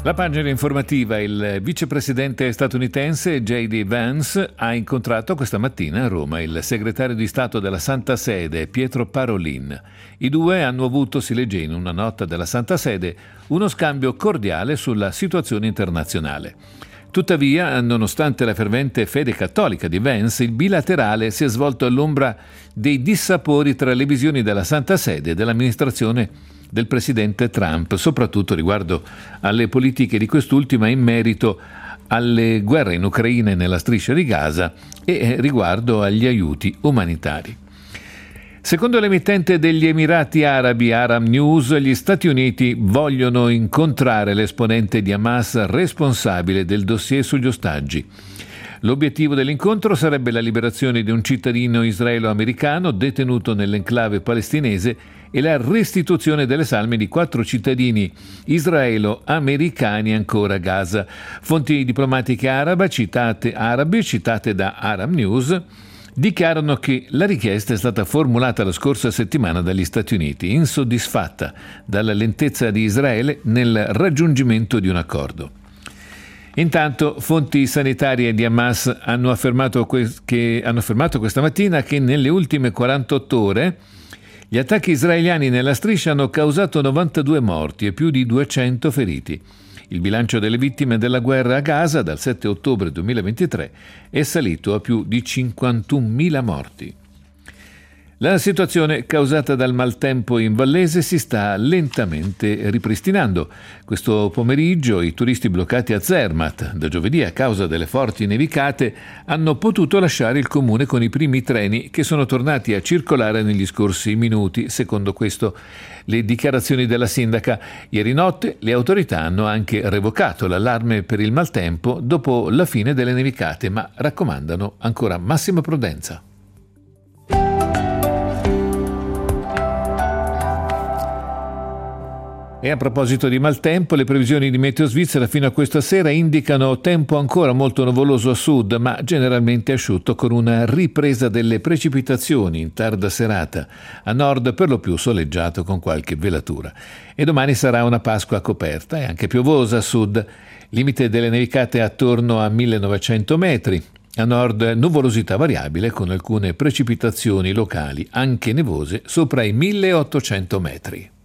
La pagina informativa: il vicepresidente statunitense J.D. Vance ha incontrato questa mattina a Roma il segretario di Stato della Santa Sede Pietro Parolin. I due hanno avuto, si legge in una nota della Santa Sede, uno scambio cordiale sulla situazione internazionale. Tuttavia, nonostante la fervente fede cattolica di Vance, il bilaterale si è svolto all'ombra dei dissapori tra le visioni della Santa Sede e dell'amministrazione del presidente Trump, soprattutto riguardo alle politiche di quest'ultima in merito alle guerre in Ucraina e nella striscia di Gaza e riguardo agli aiuti umanitari. Secondo l'emittente degli Emirati Arabi Aram News, gli Stati Uniti vogliono incontrare l'esponente di Hamas responsabile del dossier sugli ostaggi. L'obiettivo dell'incontro sarebbe la liberazione di un cittadino israelo-americano detenuto nell'enclave palestinese e la restituzione delle salme di 4 cittadini israelo-americani ancora a Gaza. Fonti diplomatiche arabe citate da Aram News dichiarano che la richiesta è stata formulata la scorsa settimana dagli Stati Uniti, insoddisfatta dalla lentezza di Israele nel raggiungimento di un accordo. Intanto, fonti sanitarie di Hamas hanno affermato questa mattina che nelle ultime 48 ore gli attacchi israeliani nella striscia hanno causato 92 morti e più di 200 feriti. Il bilancio delle vittime della guerra a Gaza dal 7 ottobre 2023 è salito a più di 51.000 morti. La situazione causata dal maltempo in Vallese si sta lentamente ripristinando. Questo pomeriggio i turisti bloccati a Zermatt da giovedì a causa delle forti nevicate hanno potuto lasciare il comune con i primi treni che sono tornati a circolare negli scorsi minuti, secondo questo le dichiarazioni della sindaca. Ieri notte le autorità hanno anche revocato l'allarme per il maltempo dopo la fine delle nevicate, ma raccomandano ancora massima prudenza. E a proposito di maltempo, le previsioni di Meteo Svizzera fino a questa sera indicano tempo ancora molto nuvoloso a sud, ma generalmente asciutto, con una ripresa delle precipitazioni in tarda serata. A nord per lo più soleggiato con qualche velatura. E domani sarà una Pasqua coperta e anche piovosa a sud. Limite delle nevicate attorno a 1900 metri. A nord nuvolosità variabile con alcune precipitazioni locali, anche nevose, sopra i 1800 metri.